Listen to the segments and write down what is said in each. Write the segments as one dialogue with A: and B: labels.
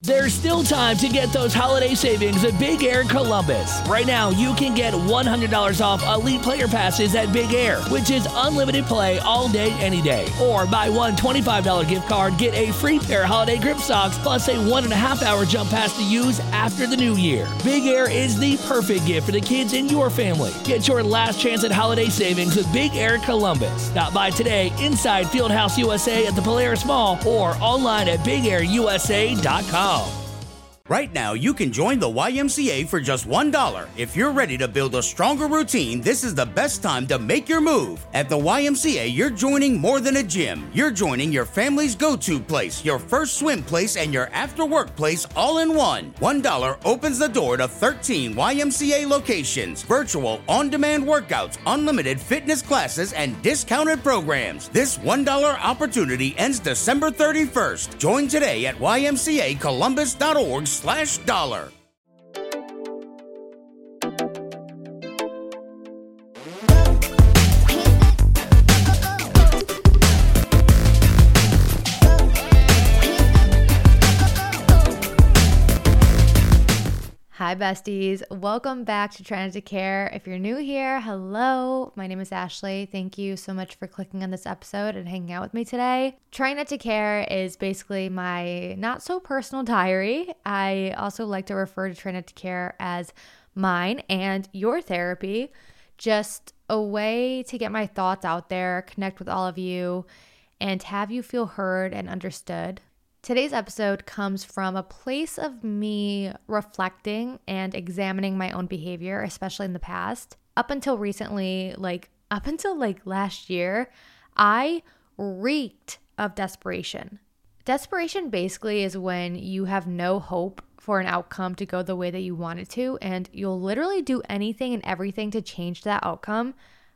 A: There's still time to get those holiday savings at Big Air Columbus. Right now, you can get $100 off Elite Player Passes at Big Air, which is unlimited play all day, any day. Or buy one $25 gift card, get a free pair of holiday grip socks, plus a 1.5-hour jump pass to use after the new year. Big Air is the perfect gift for the kids in your family. Get your last chance at holiday savings with Big Air Columbus. Stop by today inside Fieldhouse USA at the Polaris Mall or online at BigAirUSA.com.
B: Right now, you can join the YMCA for just $1. If you're ready to build a stronger routine, this is the best time to make your move. At the YMCA, you're joining more than a gym. You're joining your family's go-to place, your first swim place, and your after-work place all in one. $1 opens the door to 13 YMCA locations, virtual on-demand workouts, unlimited fitness classes, and discounted programs. This $1 opportunity ends December 31st. Join today at ymcacolumbus.org/dollar.
C: Hi besties, welcome back to Try Not to Care. If you're new here, hello, my name is Ashley. Thank you so much for clicking on this episode and hanging out with me today. Try Not to Care is basically my not so personal diary. I also like to refer to Try Not to Care as mine and your therapy, just a way to get my thoughts out there, connect with all of you, and have you feel heard and understood. Today's episode comes from a place of me reflecting and examining my own behavior, especially in the past. Up until recently, up until last year, I reeked of desperation. Desperation basically is when you have no hope for an outcome to go the way that you want it to, and you'll literally do anything and everything to change that outcome.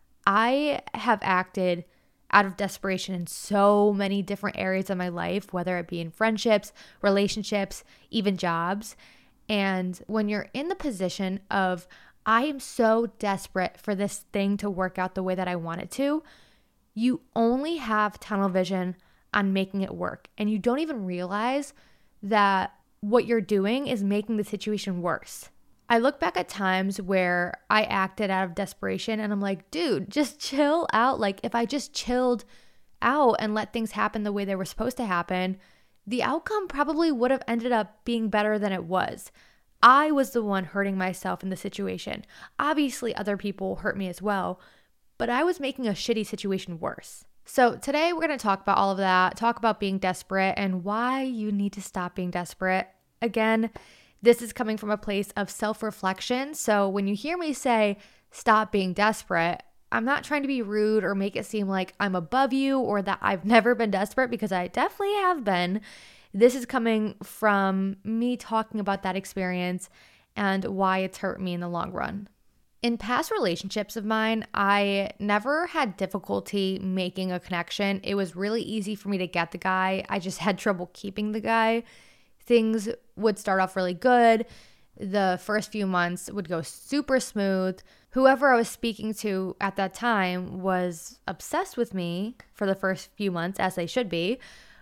C: I have acted out of desperation in so many different areas of my life, whether it be in friendships, relationships, even jobs. And when you're in the position of, I am so desperate for this thing to work out the way that I want it to, you only have tunnel vision on making it work. And you don't even realize that what you're doing is making the situation worse. I look back at times where I acted out of desperation and I'm like, dude, just chill out. If I just chilled out and let things happen the way they were supposed to happen, the outcome probably would have ended up being better than it was. I was the one hurting myself in the situation. Obviously, other people hurt me as well, but I was making a shitty situation worse. So today we're going to talk about all of that, talk about being desperate and why you need to stop being desperate. Again, this is coming from a place of self-reflection. So when you hear me say, stop being desperate, I'm not trying to be rude or make it seem like I'm above you or that I've never been desperate, because I definitely have been. This is coming from me talking about that experience and why it's hurt me in the long run. In past relationships of mine, I never had difficulty making a connection. It was really easy for me to get the guy. I just had trouble keeping the guy. Things would start off really good. The first few months would go super smooth. Whoever I was speaking to at that time was obsessed with me for the first few months, as they should be.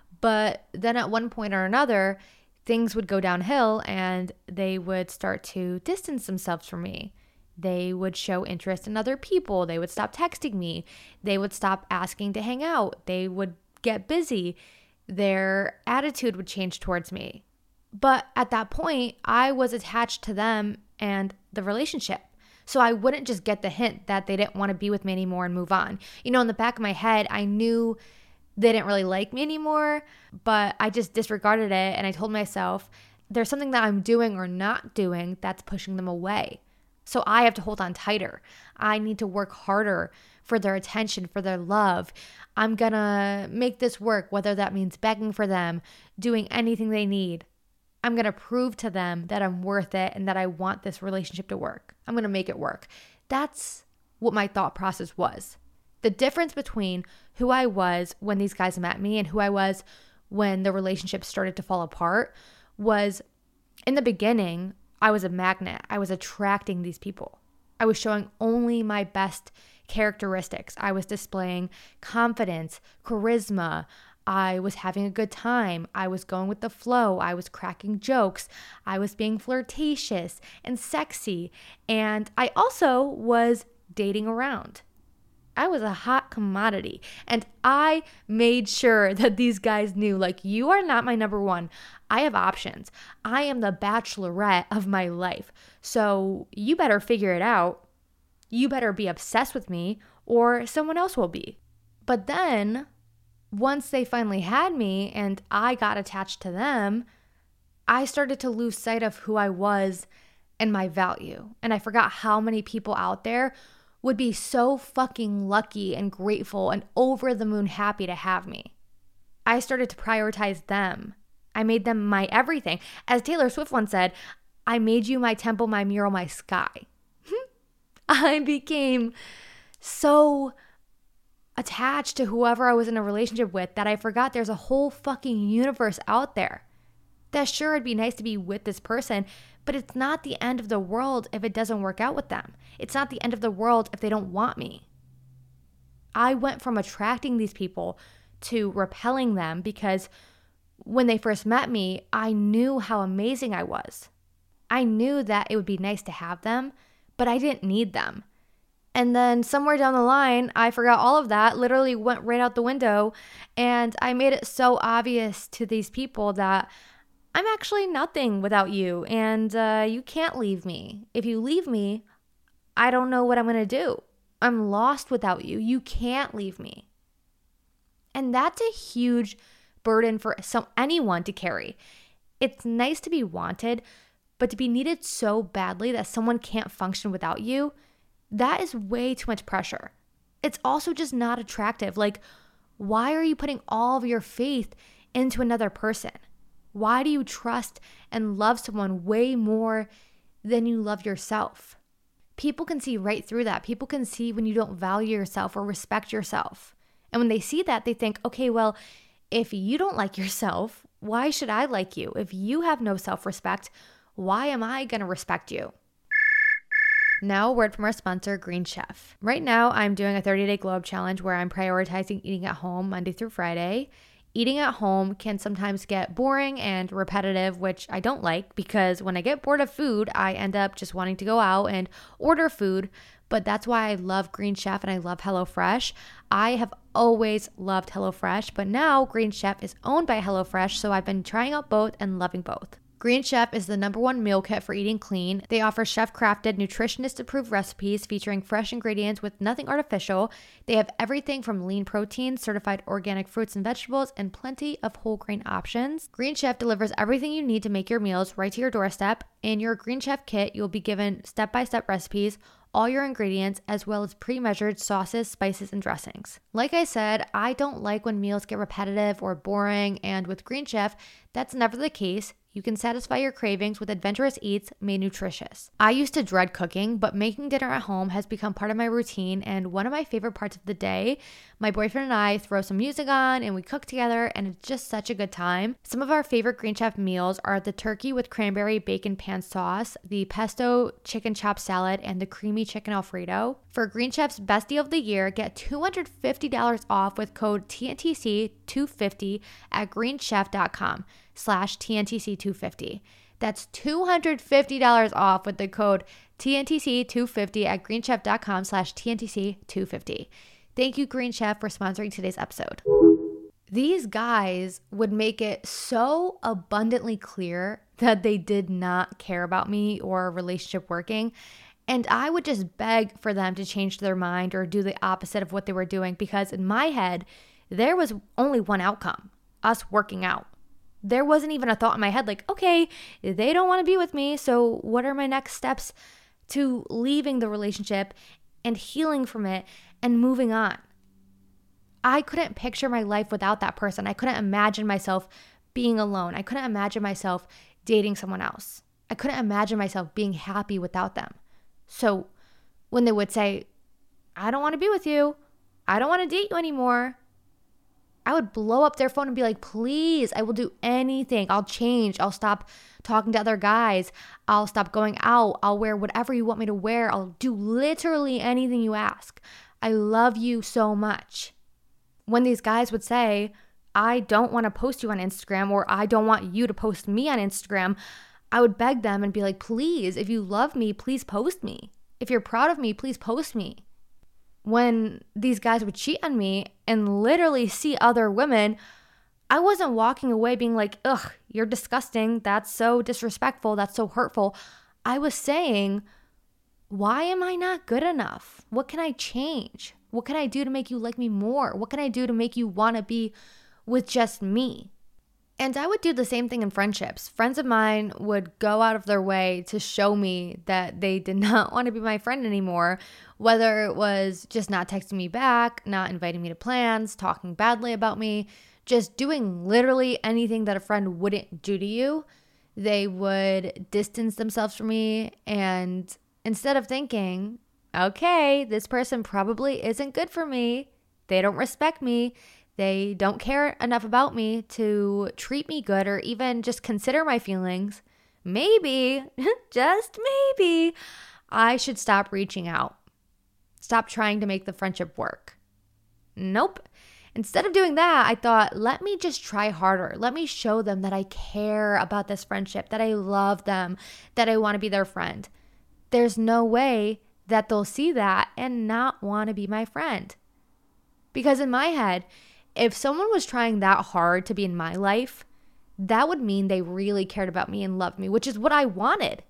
C: But then at one point or another, things would go downhill and they would start to distance themselves from me. They would show interest in other people. They would stop texting me. They would stop asking to hang out. They would get busy. Their attitude would change towards me. But at that point, I was attached to them and the relationship. So I wouldn't just get the hint that they didn't want to be with me anymore and move on. In the back of my head, I knew they didn't really like me anymore, but I just disregarded it. And I told myself, there's something that I'm doing or not doing that's pushing them away. So I have to hold on tighter. I need to work harder for their attention, for their love. I'm going to make this work, whether that means begging for them, doing anything they need. I'm going to prove to them that I'm worth it and that I want this relationship to work. I'm going to make it work. That's what my thought process was. The difference between who I was when these guys met me and who I was when the relationship started to fall apart was, in the beginning, I was a magnet. I was attracting these people. I was showing only my best characteristics. I was displaying confidence, charisma. I was having a good time. I was going with the flow. I was cracking jokes. I was being flirtatious and sexy. And I also was dating around. I was a hot commodity. And I made sure that these guys knew, like, you are not my number one. I have options. I am the bachelorette of my life. So you better figure it out. You better be obsessed with me or someone else will be. But then once they finally had me and I got attached to them, I started to lose sight of who I was and my value. And I forgot how many people out there would be so fucking lucky and grateful and over the moon happy to have me. I started to prioritize them. I made them my everything. As Taylor Swift once said, I made you my temple, my mural, my sky. I became so attached to whoever I was in a relationship with that I forgot there's a whole fucking universe out there. That sure, it'd be nice to be with this person, but it's not the end of the world if it doesn't work out with them. It's not the end of the world if they don't want me. I went from attracting these people to repelling them because when they first met me, I knew how amazing I was. I knew that it would be nice to have them, but I didn't need them. And then somewhere down the line, I forgot all of that, literally went right out the window, and I made it so obvious to these people that I'm actually nothing without you, and you can't leave me. If you leave me, I don't know what I'm going to do. I'm lost without you. You can't leave me. And that's a huge burden for anyone to carry. It's nice to be wanted, but to be needed so badly that someone can't function without you, that is way too much pressure. It's also just not attractive. Like, why are you putting all of your faith into another person? Why do you trust and love someone way more than you love yourself? People can see right through that. People can see when you don't value yourself or respect yourself. And when they see that, they think, okay, well, if you don't like yourself, why should I like you? If you have no self-respect, why am I going to respect you? Now, a word from our sponsor, Green Chef. Right now, I'm doing a 30-day glow up challenge where I'm prioritizing eating at home Monday through Friday. Eating at home can sometimes get boring and repetitive, which I don't like because when I get bored of food, I end up just wanting to go out and order food. But that's why I love Green Chef and I love HelloFresh. I have always loved HelloFresh, but now Green Chef is owned by HelloFresh, so I've been trying out both and loving both. Green Chef is the #1 meal kit for eating clean. They offer chef-crafted, nutritionist-approved recipes featuring fresh ingredients with nothing artificial. They have everything from lean protein, certified organic fruits and vegetables, and plenty of whole grain options. Green Chef delivers everything you need to make your meals right to your doorstep. In your Green Chef kit, you'll be given step-by-step recipes, all your ingredients, as well as pre-measured sauces, spices, and dressings. Like I said, I don't like when meals get repetitive or boring, and with Green Chef, that's never the case. You can satisfy your cravings with adventurous eats made nutritious. I used to dread cooking, but making dinner at home has become part of my routine and one of my favorite parts of the day. My boyfriend and I throw some music on and we cook together and it's just such a good time. Some of our favorite Green Chef meals are the turkey with cranberry bacon pan sauce, the pesto chicken chop salad, and the creamy chicken Alfredo. For Green Chef's best deal of the year, get $250 off with code TNTC250 at greenchef.com/TNTC250. That's $250 off with the code TNTC250 at greenchef.com/TNTC250. Thank you, Green Chef, for sponsoring today's episode. These guys would make it so abundantly clear that they did not care about me or a relationship working. And I would just beg for them to change their mind or do the opposite of what they were doing because in my head, there was only one outcome, us working out. There wasn't even a thought in my head like, okay, they don't want to be with me, so what are my next steps to leaving the relationship and healing from it and moving on? I couldn't picture my life without that person. I couldn't imagine myself being alone. I couldn't imagine myself dating someone else. I couldn't imagine myself being happy without them. So when they would say, I don't want to be with you, I don't want to date you anymore, I would blow up their phone and be like, please, I will do anything. I'll change. I'll stop talking to other guys. I'll stop going out. I'll wear whatever you want me to wear. I'll do literally anything you ask. I love you so much. When these guys would say, I don't want to post you on Instagram, or I don't want you to post me on Instagram, I would beg them and be like, please, if you love me, please post me. If you're proud of me, please post me. When these guys would cheat on me and literally see other women, I wasn't walking away being like, ugh, you're disgusting. That's so disrespectful. That's so hurtful. I was saying, why am I not good enough? What can I change? What can I do to make you like me more? What can I do to make you want to be with just me? And I would do the same thing in friendships. Friends of mine would go out of their way to show me that they did not want to be my friend anymore, whether it was just not texting me back, not inviting me to plans, talking badly about me, just doing literally anything that a friend wouldn't do to you. They would distance themselves from me, and instead of thinking, okay, this person probably isn't good for me, they don't respect me, they don't care enough about me to treat me good or even just consider my feelings, maybe, just maybe, I should stop reaching out. Stop trying to make the friendship work. Nope. Instead of doing that, I thought, let me just try harder. Let me show them that I care about this friendship, that I love them, that I want to be their friend. There's no way that they'll see that and not want to be my friend. Because in my head, if someone was trying that hard to be in my life, that would mean they really cared about me and loved me, which is what I wanted.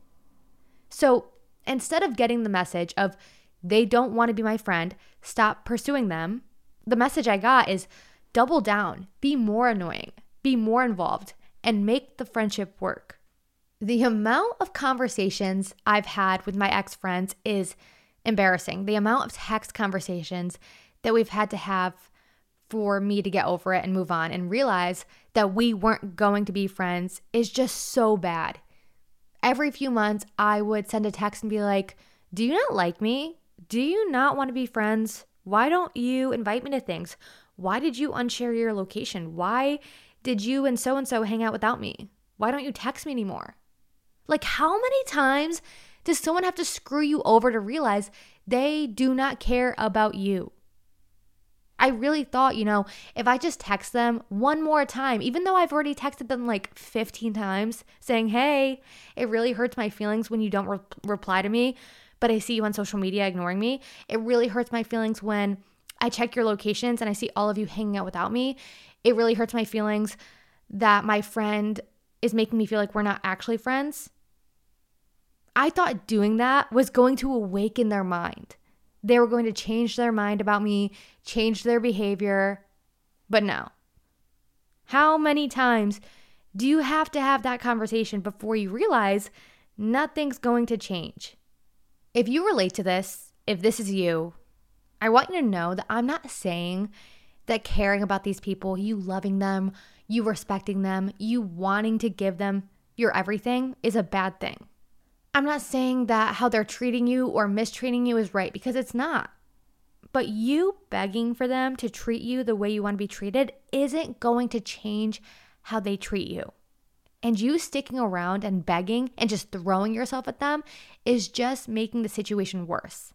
C: So instead of getting the message of they don't want to be my friend, stop pursuing them, the message I got is double down, be more annoying, be more involved, and make the friendship work. The amount of conversations I've had with my ex-friends is embarrassing. The amount of text conversations that we've had to have for me to get over it and move on and realize that we weren't going to be friends is just so bad. Every few months, I would send a text and be like, do you not like me? Do you not want to be friends? Why don't you invite me to things? Why did you unshare your location? Why did you and so hang out without me? Why don't you text me anymore? Like, how many times does someone have to screw you over to realize they do not care about you? I really thought, if I just text them one more time, even though I've already texted them like 15 times saying, hey, it really hurts my feelings when you don't reply to me, but I see you on social media ignoring me. It really hurts my feelings when I check your locations and I see all of you hanging out without me. It really hurts my feelings that my friend is making me feel like we're not actually friends. I thought doing that was going to awaken their mind. They were going to change their mind about me, change their behavior, but no. How many times do you have to have that conversation before you realize nothing's going to change? If you relate to this, if this is you, I want you to know that I'm not saying that caring about these people, you loving them, you respecting them, you wanting to give them your everything is a bad thing. I'm not saying that how they're treating you or mistreating you is right, because it's not. But you begging for them to treat you the way you want to be treated isn't going to change how they treat you. And you sticking around and begging and just throwing yourself at them is just making the situation worse.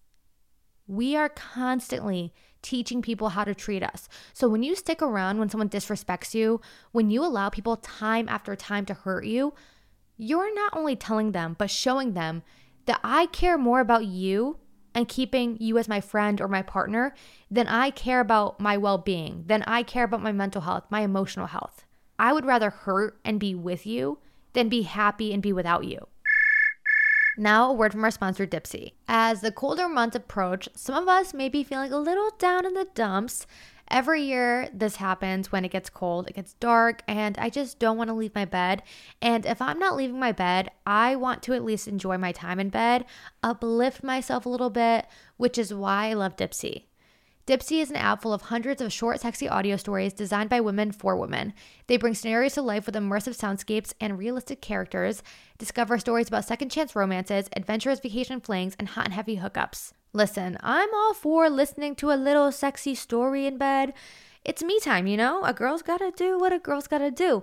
C: We are constantly teaching people how to treat us. So when you stick around when someone disrespects you, when you allow people time after time to hurt you, you're not only telling them, but showing them that I care more about you and keeping you as my friend or my partner than I care about my well-being, than I care about my mental health, my emotional health. I would rather hurt and be with you than be happy and be without you. Now, a word from our sponsor, Dipsea. As the colder months approach, some of us may be feeling a little down in the dumps. Every year this happens when it gets cold, it gets dark, and I just don't want to leave my bed. And if I'm not leaving my bed, I want to at least enjoy my time in bed, uplift myself a little bit, which is why I love Dipsea. Dipsea is an app full of hundreds of short, sexy audio stories designed by women for women. They bring scenarios to life with immersive soundscapes and realistic characters, discover stories about second chance romances, adventurous vacation flings, and hot and heavy hookups. Listen, I'm all for listening to a little sexy story in bed. It's me time, A girl's gotta do what a girl's gotta do.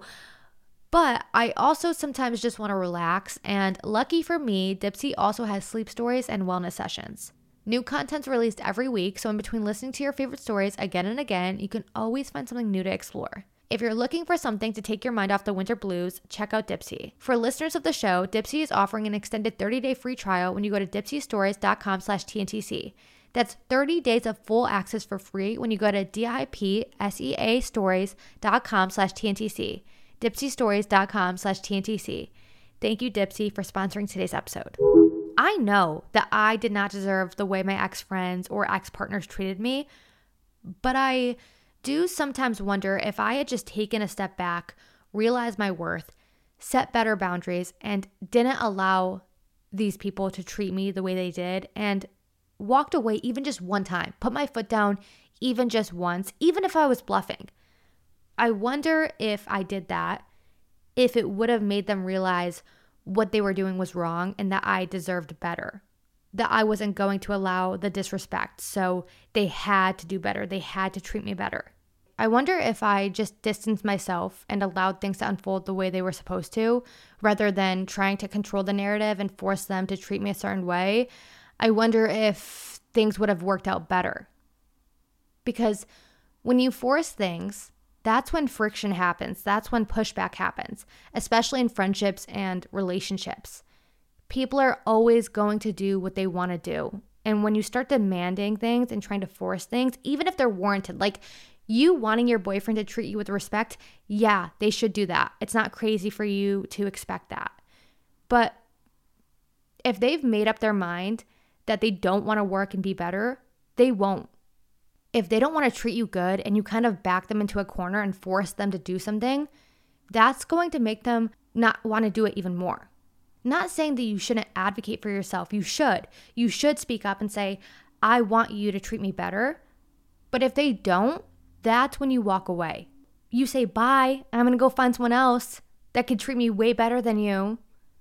C: But I also sometimes just want to relax, and lucky for me, Dipsea also has sleep stories and wellness sessions. New content's released every week, so in between listening to your favorite stories again and again, you can always find something new to explore. If you're looking for something to take your mind off the winter blues, check out Dipsea. For listeners of the show, Dipsea is offering an extended 30-day free trial when you go to dipseastories.com/TNTC. That's 30 days of full access for free when you go to dipseastories.com/TNTC. dipseastories.com/TNTC. Thank you, Dipsea, for sponsoring today's episode. I know that I did not deserve the way my ex-friends or ex-partners treated me, but I do sometimes wonder if I had just taken a step back, realized my worth, set better boundaries, and didn't allow these people to treat me the way they did, and walked away even just one time, put my foot down even just once, even if I was bluffing. I wonder if I did that, if it would have made them realize what they were doing was wrong and that I deserved better, that I wasn't going to allow the disrespect. So they had to do better. They had to treat me better. I wonder if I just distanced myself and allowed things to unfold the way they were supposed to, rather than trying to control the narrative and force them to treat me a certain way. I wonder if things would have worked out better. Because when you force things, that's when friction happens. That's when pushback happens, especially in friendships and relationships. People are always going to do what they want to do. And when you start demanding things and trying to force things, even if they're warranted, like you wanting your boyfriend to treat you with respect, yeah, they should do that. It's not crazy for you to expect that. But if they've made up their mind that they don't want to work and be better, they won't. If they don't want to treat you good and you kind of back them into a corner and force them to do something, that's going to make them not want to do it even more. Not saying that you shouldn't advocate for yourself. You should. You should speak up and say, I want you to treat me better. But if they don't, that's when you walk away. You say, bye, I'm going to go find someone else that can treat me way better than you.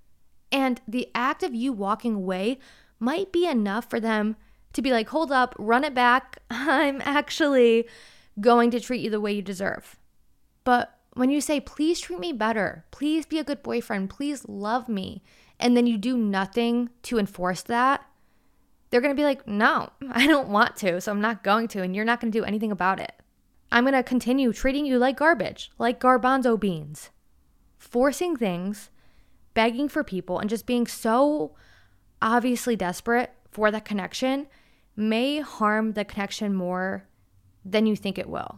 C: And the act of you walking away might be enough for them to be like, hold up, run it back. I'm actually going to treat you the way you deserve. But when you say, please treat me better, please be a good boyfriend, please love me, and then you do nothing to enforce that, they're going to be like, no, I don't want to, so I'm not going to, and you're not going to do anything about it. I'm going to continue treating you like garbage, like garbanzo beans. Forcing things, begging for people, and just being so obviously desperate for that connection may harm the connection more than you think it will.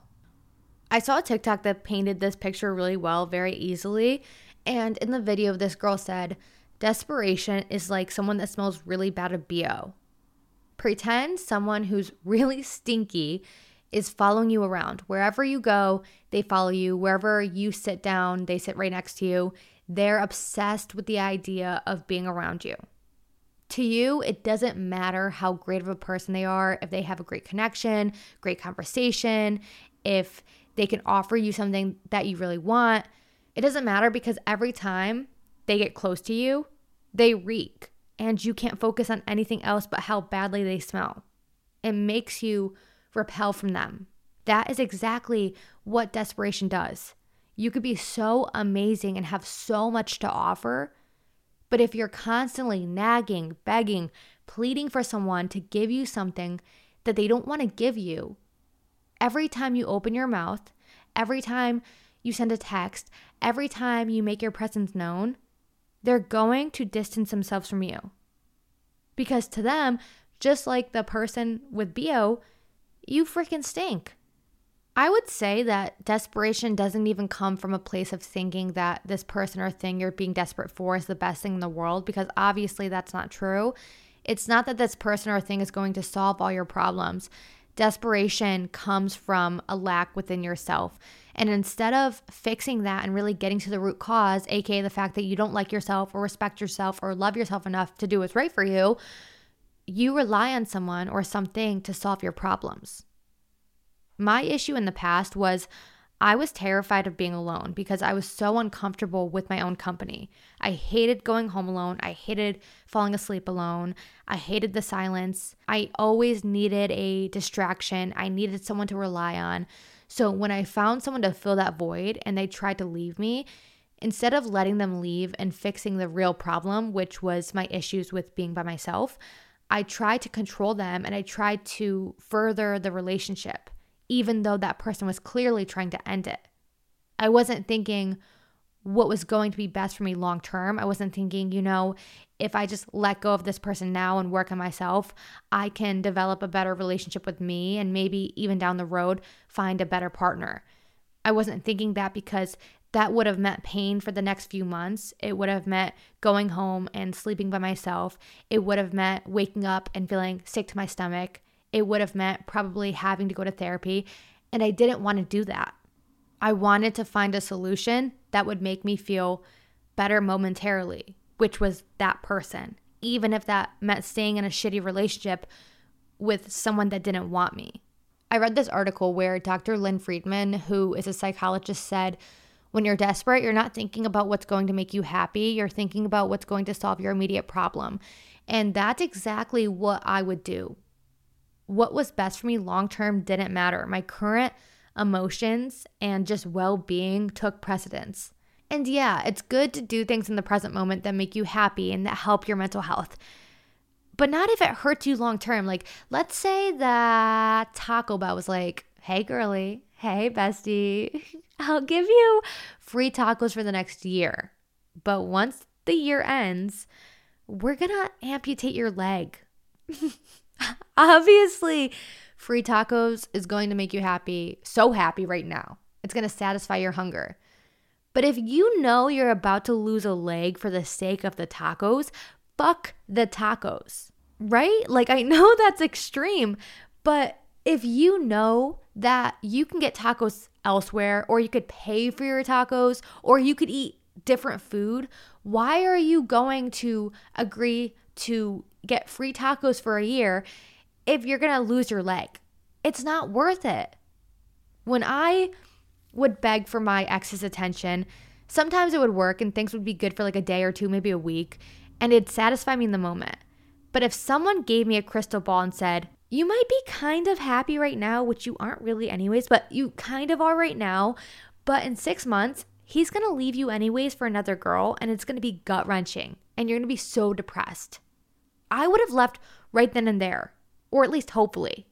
C: I saw a TikTok that painted this picture really well, very easily. And in the video, this girl said, desperation is like someone that smells really bad of BO. Pretend someone who's really stinky is following you around. Wherever you go, they follow you. Wherever you sit down, they sit right next to you. They're obsessed with the idea of being around you. To you, it doesn't matter how great of a person they are, if they have a great connection, great conversation, if they can offer you something that you really want. It doesn't matter, because every time they get close to you, they reek, and you can't focus on anything else but how badly they smell. It makes you repel from them. That is exactly what desperation does. You could be so amazing and have so much to offer, but if you're constantly nagging, begging, pleading for someone to give you something that they don't want to give you, every time you open your mouth, every time you send a text, every time you make your presence known, they're going to distance themselves from you. Because to them, just like the person with BO, you freaking stink. I would say that desperation doesn't even come from a place of thinking that this person or thing you're being desperate for is the best thing in the world, because obviously that's not true. It's not that this person or thing is going to solve all your problems. Desperation comes from a lack within yourself. And instead of fixing that and really getting to the root cause, aka the fact that you don't like yourself or respect yourself or love yourself enough to do what's right for you, you rely on someone or something to solve your problems. My issue in the past was I was terrified of being alone because I was so uncomfortable with my own company. I hated going home alone. I hated falling asleep alone. I hated the silence. I always needed a distraction. I needed someone to rely on. So when I found someone to fill that void and they tried to leave me, instead of letting them leave and fixing the real problem, which was my issues with being by myself, I tried to control them and I tried to further the relationship, even though that person was clearly trying to end it. I wasn't thinking what was going to be best for me long term. I wasn't thinking, if I just let go of this person now and work on myself, I can develop a better relationship with me and maybe even down the road find a better partner. I wasn't thinking that because that would have meant pain for the next few months. It would have meant going home and sleeping by myself. It would have meant waking up and feeling sick to my stomach. It would have meant probably having to go to therapy. And I didn't want to do that. I wanted to find a solution that would make me feel better momentarily, which was that person, even if that meant staying in a shitty relationship with someone that didn't want me. I read this article where Dr. Lynn Friedman, who is a psychologist, said, when you're desperate, you're not thinking about what's going to make you happy. You're thinking about what's going to solve your immediate problem. And that's exactly what I would do. What was best for me long-term didn't matter. My current emotions and just well-being took precedence. And yeah, it's good to do things in the present moment that make you happy and that help your mental health. But not if it hurts you long-term. Like, let's say that Taco Bell was like, hey, girly, hey, bestie, I'll give you free tacos for the next year. But once the year ends, we're going to amputate your leg. Obviously, free tacos is going to make you happy, so happy right now. It's going to satisfy your hunger. But if you know you're about to lose a leg for the sake of the tacos, fuck the tacos, right? Like, I know that's extreme, but if you know that you can get tacos elsewhere, or you could pay for your tacos, or you could eat different food, why are you going to agree to get free tacos for a year if you're going to lose your leg? It's not worth it. When I would beg for my ex's attention, sometimes it would work and things would be good for like a day or two, maybe a week, and it'd satisfy me in the moment. But if someone gave me a crystal ball and said, you might be kind of happy right now, which you aren't really anyways, but you kind of are right now, but in 6 months, he's going to leave you anyways for another girl, and it's going to be gut-wrenching, and you're going to be so depressed. I would have left right then and there, or at least hopefully.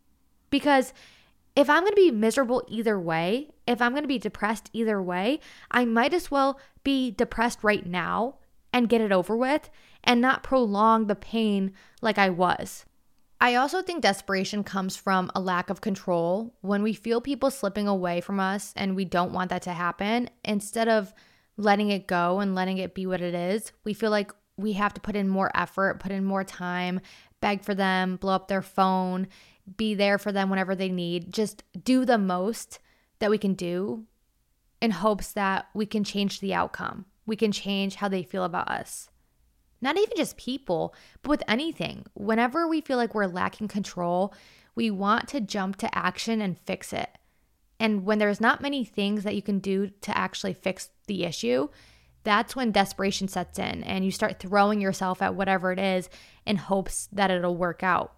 C: Because if I'm going to be miserable either way, if I'm going to be depressed either way, I might as well be depressed right now and get it over with and not prolong the pain like I was. I also think desperation comes from a lack of control. When we feel people slipping away from us and we don't want that to happen, instead of letting it go and letting it be what it is, we feel like we have to put in more effort, put in more time, beg for them, blow up their phone, be there for them whenever they need, just do the most that we can do in hopes that we can change the outcome. We can change how they feel about us. Not even just people, but with anything. Whenever we feel like we're lacking control, we want to jump to action and fix it. And when there's not many things that you can do to actually fix the issue, that's when desperation sets in and you start throwing yourself at whatever it is in hopes that it'll work out.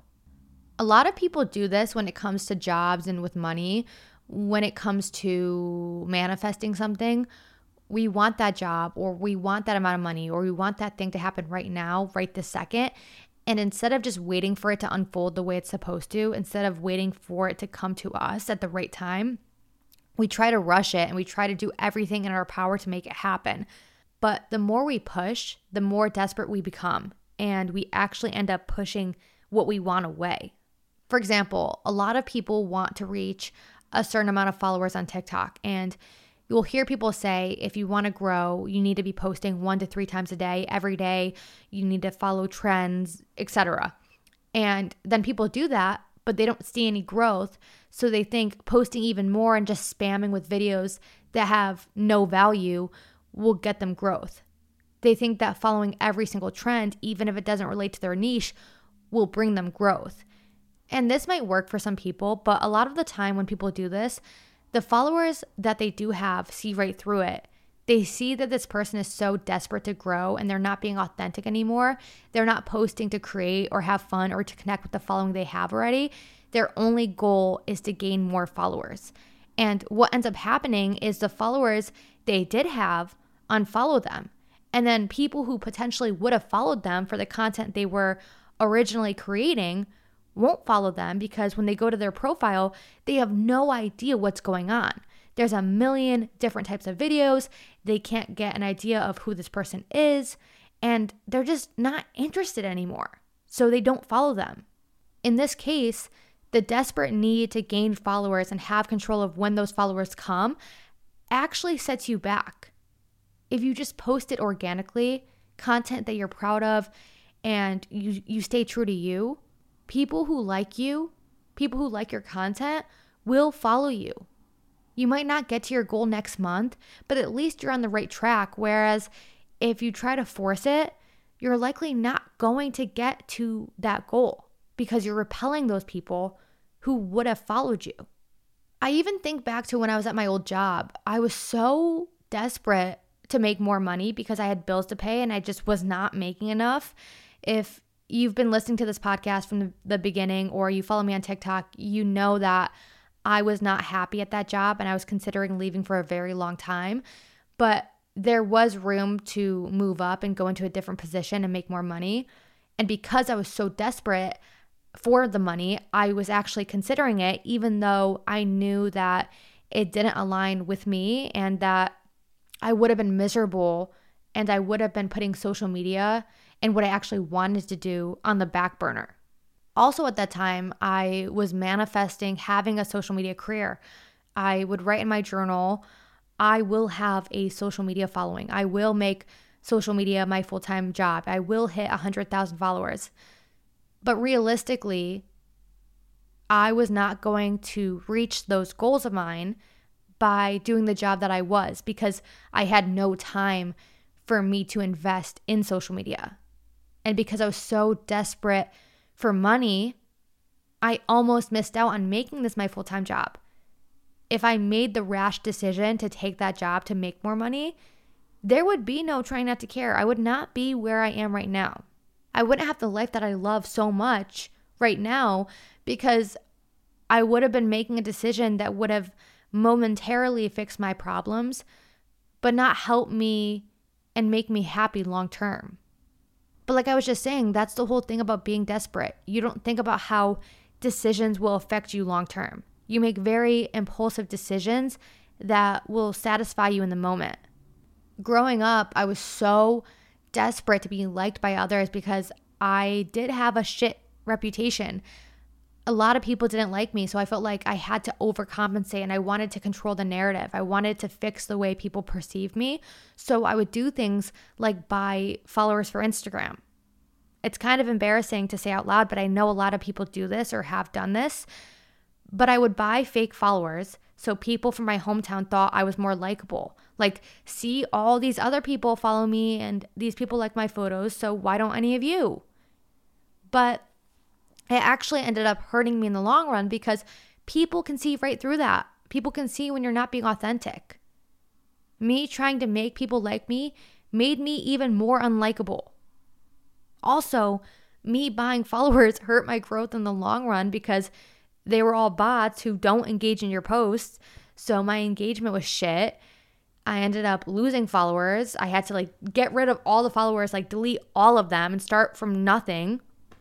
C: A lot of people do this when it comes to jobs and with money. When it comes to manifesting something, we want that job, or we want that amount of money, or we want that thing to happen right now, right this second. And instead of just waiting for it to unfold the way it's supposed to, instead of waiting for it to come to us at the right time, we try to rush it and we try to do everything in our power to make it happen. But the more we push, the more desperate we become, and we actually end up pushing what we want away. For example, a lot of people want to reach a certain amount of followers on TikTok, and you'll hear people say, if you want to grow, you need to be posting 1 to 3 times a day, every day. You need to follow trends, etc. And then people do that, but they don't see any growth. So they think posting even more and just spamming with videos that have no value will get them growth. They think that following every single trend, even if it doesn't relate to their niche, will bring them growth. And this might work for some people, but a lot of the time when people do this, the followers that they do have see right through it. They see that this person is so desperate to grow and they're not being authentic anymore. They're not posting to create or have fun or to connect with the following they have already. Their only goal is to gain more followers. And what ends up happening is the followers they did have unfollow them. And then people who potentially would have followed them for the content they were originally creating won't follow them, because when they go to their profile, they have no idea what's going on. There's a million different types of videos. They can't get an idea of who this person is, and they're just not interested anymore. So they don't follow them. In this case, the desperate need to gain followers and have control of when those followers come actually sets you back. If you just post it organically, content that you're proud of, and you stay true to you, people who like you, people who like your content will follow you. You might not get to your goal next month, but at least you're on the right track. Whereas if you try to force it, you're likely not going to get to that goal because you're repelling those people who would have followed you. I even think back to when I was at my old job. I was so desperate to make more money because I had bills to pay and I just was not making enough. If you've been listening to this podcast from the beginning or you follow me on TikTok, you know that I was not happy at that job and I was considering leaving for a very long time. But there was room to move up and go into a different position and make more money. And because I was so desperate for the money, I was actually considering it, even though I knew that it didn't align with me and that I would have been miserable and I would have been putting social media and what I actually wanted to do on the back burner. Also at that time, I was manifesting having a social media career. I would write in my journal, I will have a social media following. I will make social media my full-time job. I will hit 100,000 followers. But realistically, I was not going to reach those goals of mine by doing the job that I was because I had no time for me to invest in social media. And because I was so desperate for money, I almost missed out on making this my full-time job. If I made the rash decision to take that job to make more money, there would be no Trying Not to Care. I would not be where I am right now. I wouldn't have the life that I love so much right now because I would have been making a decision that would have momentarily fixed my problems, but not help me and make me happy long term. But like I was just saying, that's the whole thing about being desperate. You don't think about how decisions will affect you long term. You make very impulsive decisions that will satisfy you in the moment. Growing up, I was so desperate to be liked by others because I did have a shit reputation. A lot of people didn't like me, so I felt like I had to overcompensate and I wanted to control the narrative. I wanted to fix the way people perceive me. So I would do things like buy followers for Instagram. It's kind of embarrassing to say out loud, but I know a lot of people do this or have done this. But I would buy fake followers so people from my hometown thought I was more likable. Like, see, all these other people follow me and these people like my photos, so why don't any of you? But it actually ended up hurting me in the long run because people can see right through that. People can see when you're not being authentic. Me trying to make people like me made me even more unlikable. Also, me buying followers hurt my growth in the long run because they were all bots who don't engage in your posts. So my engagement was shit. I ended up losing followers. I had to get rid of all the followers, delete all of them and start from nothing.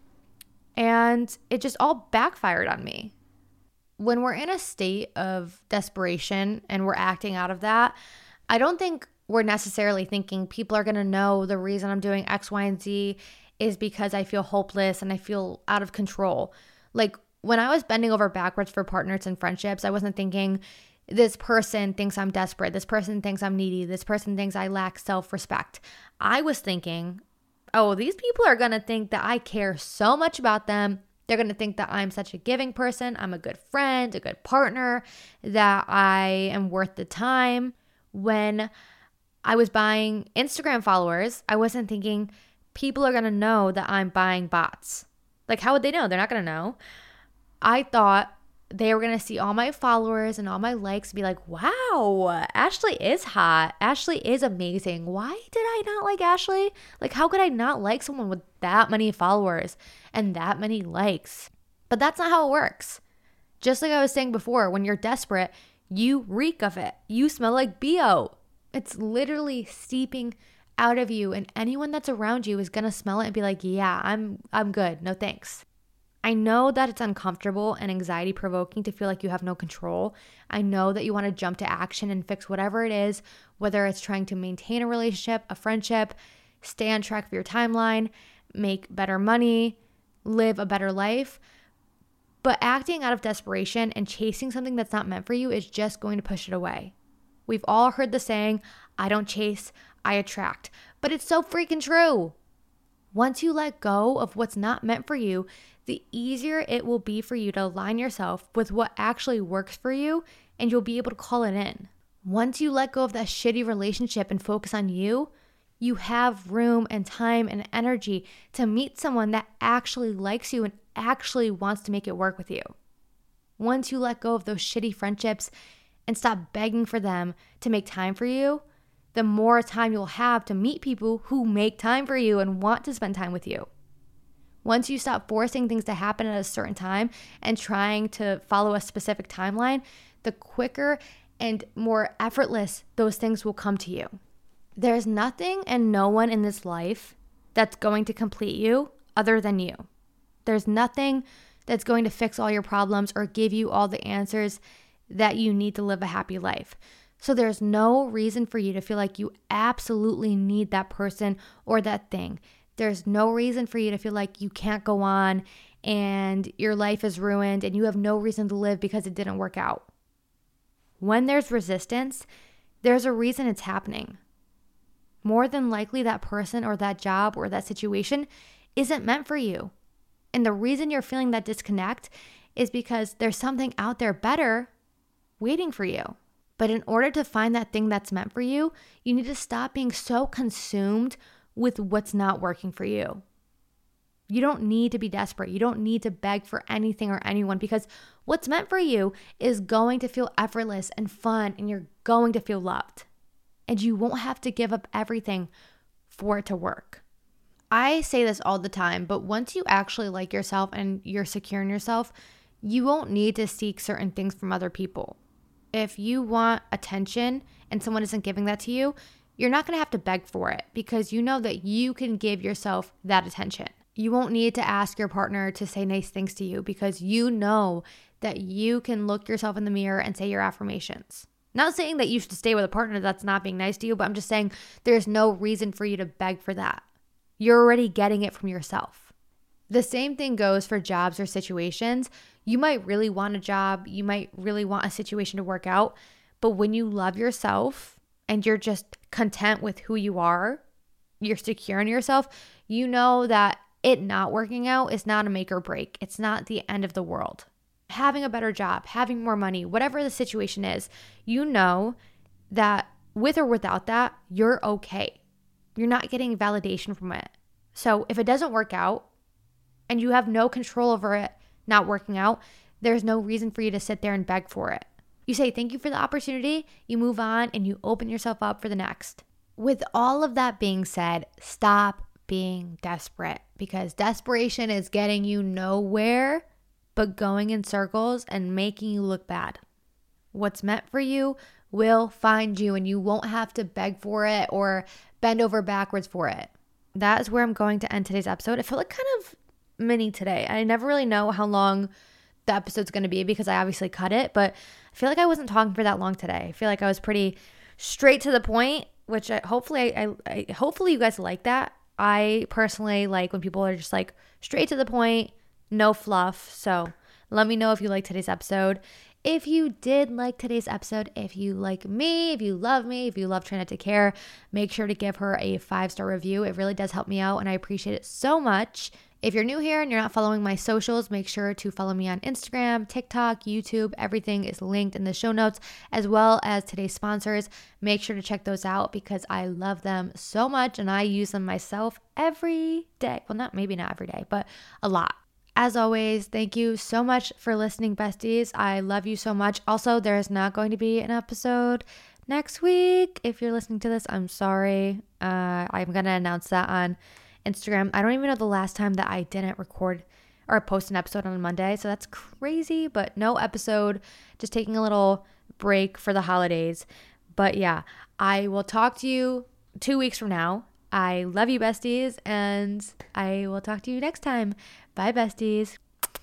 C: And it just all backfired on me. When we're in a state of desperation and we're acting out of that, I don't think we're necessarily thinking people are going to know the reason I'm doing X, Y, and Z is because I feel hopeless and I feel out of control. When I was bending over backwards for partners and friendships, I wasn't thinking this person thinks I'm desperate. This person thinks I'm needy. This person thinks I lack self-respect. I was thinking, oh, these people are going to think that I care so much about them. They're going to think that I'm such a giving person. I'm a good friend, a good partner, that I am worth the time. When I was buying Instagram followers, I wasn't thinking people are going to know that I'm buying bots. How would they know? They're not going to know. I thought they were going to see all my followers and all my likes and be like, wow, Ashley is hot. Ashley is amazing. Why did I not like Ashley? How could I not like someone with that many followers and that many likes? But that's not how it works. Just like I was saying before, when you're desperate, you reek of it. You smell like BO. It's literally seeping out of you, and anyone that's around you is going to smell it and be like, yeah, I'm good. No thanks. I know that it's uncomfortable and anxiety provoking to feel like you have no control. I know that you want to jump to action and fix whatever it is, whether it's trying to maintain a relationship, a friendship, stay on track for your timeline, make better money, live a better life. But acting out of desperation and chasing something that's not meant for you is just going to push it away. We've all heard the saying, I don't chase, I attract. But it's so freaking true. Once you let go of what's not meant for you, the easier it will be for you to align yourself with what actually works for you, and you'll be able to call it in. Once you let go of that shitty relationship and focus on you, you have room and time and energy to meet someone that actually likes you and actually wants to make it work with you. Once you let go of those shitty friendships and stop begging for them to make time for you, the more time you'll have to meet people who make time for you and want to spend time with you. Once you stop forcing things to happen at a certain time and trying to follow a specific timeline, the quicker and more effortless those things will come to you. There's nothing and no one in this life that's going to complete you other than you. There's nothing that's going to fix all your problems or give you all the answers that you need to live a happy life. So there's no reason for you to feel like you absolutely need that person or that thing. There's no reason for you to feel like you can't go on and your life is ruined and you have no reason to live because it didn't work out. When there's resistance, there's a reason it's happening. More than likely, that person or that job or that situation isn't meant for you. And the reason you're feeling that disconnect is because there's something out there better waiting for you. But in order to find that thing that's meant for you, you need to stop being so consumed with what's not working for you. You don't need to be desperate. You don't need to beg for anything or anyone, because what's meant for you is going to feel effortless and fun, and you're going to feel loved. And you won't have to give up everything for it to work. I say this all the time, but once you actually like yourself and you're secure in yourself, you won't need to seek certain things from other people. If you want attention and someone isn't giving that to you, you're not going to have to beg for it because you know that you can give yourself that attention. You won't need to ask your partner to say nice things to you because you know that you can look yourself in the mirror and say your affirmations. Not saying that you should stay with a partner that's not being nice to you, but I'm just saying there's no reason for you to beg for that. You're already getting it from yourself. The same thing goes for jobs or situations. You might really want a job. You might really want a situation to work out. But when you love yourself and you're just content with who you are, you're secure in yourself, you know that it not working out is not a make or break. It's not the end of the world. Having a better job, having more money, whatever the situation is, you know that with or without that, you're okay. You're not getting validation from it. So if it doesn't work out and you have no control over it not working out, there's no reason for you to sit there and beg for it. You say thank you for the opportunity, you move on, and you open yourself up for the next. With all of that being said, stop being desperate, because desperation is getting you nowhere but going in circles and making you look bad. What's meant for you will find you, and you won't have to beg for it or bend over backwards for it. That is where I'm going to end today's episode. It felt like kind of mini today. I never really know how long the episode's going to be because I obviously cut it, but I feel like I wasn't talking for that long today. I feel like I was pretty straight to the point, which hopefully you guys like that. I personally like when people are just like straight to the point, no fluff. So let me know if you like today's episode. If you did like today's episode, if you like me, if you love Try Not to Care, make sure to give her a 5-star review. It really does help me out and I appreciate it so much. If you're new here and you're not following my socials, make sure to follow me on Instagram, TikTok, YouTube. Everything is linked in the show notes, as well as today's sponsors. Make sure to check those out because I love them so much and I use them myself every day. Well, maybe not every day, but a lot. As always, thank you so much for listening, besties. I love you so much. Also, there's not going to be an episode next week. If you're listening to this, I'm sorry. I'm going to announce that on Instagram. I don't even know the last time that I didn't record or post an episode on Monday. So that's crazy, but no episode. Just taking a little break for the holidays. But yeah, I will talk to you 2 weeks from now. I love you, besties, and I will talk to you next time. Bye, besties.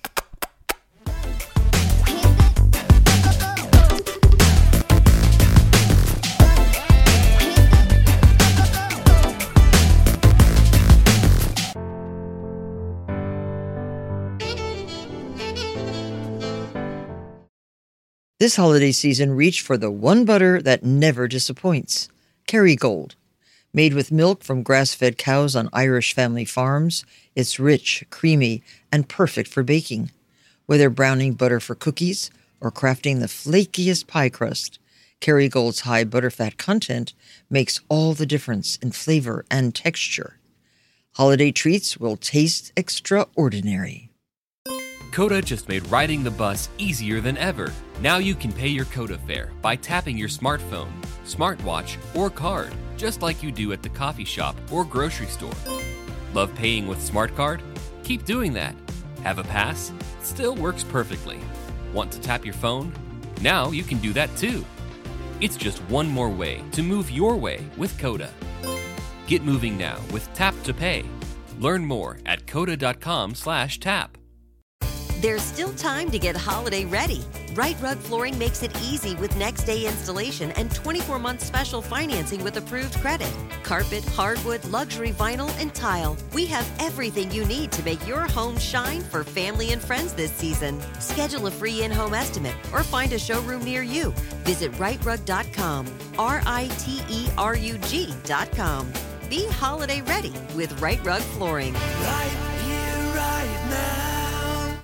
D: This holiday season, reach for the one butter that never disappoints, Kerrygold. Made with milk from grass-fed cows on Irish family farms, it's rich, creamy, and perfect for baking. Whether browning butter for cookies or crafting the flakiest pie crust, Kerrygold's high butterfat content makes all the difference in flavor and texture. Holiday treats will taste extraordinary.
E: Coda just made riding the bus easier than ever. Now you can pay your Coda fare by tapping your smartphone, smartwatch, or card, just like you do at the coffee shop or grocery store. Love paying with Smart Card? Keep doing that. Have a pass? It still works perfectly. Want to tap your phone? Now you can do that too. It's just one more way to move your way with Coda. Get moving now with Tap to Pay. Learn more at coda.com/tap.
F: There's still time to get holiday ready. Right Rug Flooring makes it easy with next day installation and 24-month special financing with approved credit. Carpet, hardwood, luxury vinyl, and tile. We have everything you need to make your home shine for family and friends this season. Schedule a free in-home estimate or find a showroom near you. Visit rightrug.com, RITERUG.com. Be holiday ready with Right Rug Flooring.
G: Right here, right now.